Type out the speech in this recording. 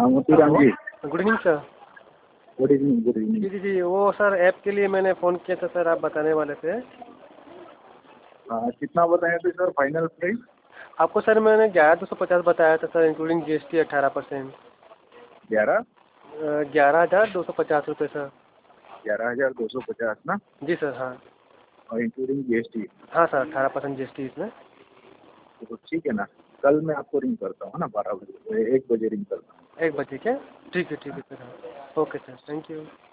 Motiram ji. Good evening sir. Good evening, good evening. जी जी जी, वो सर ऐप के लिए मैंने फ़ोन किया था सर, आप बताने वाले थे। हाँ, कितना बताए थे सर फाइनल प्राइस? आपको सर मैंने 11,250 बताया था सर, इंक्लूडिंग जीएसटी 18%। 11 11,250 रुपये सर। 11,250 ना? जी सर, हाँ। और इंक्लूडिंग जीएसटी। हाँ सर, 18% जीएसटी इसमें। तो ठीक है ना, कल मैं आपको रिंग करता हूँ ना, 12 बजे, 1 बजे रिंग करता हूँ। 1 बजे क्या? ठीक है सर, हाँ। Okay sir, thank you.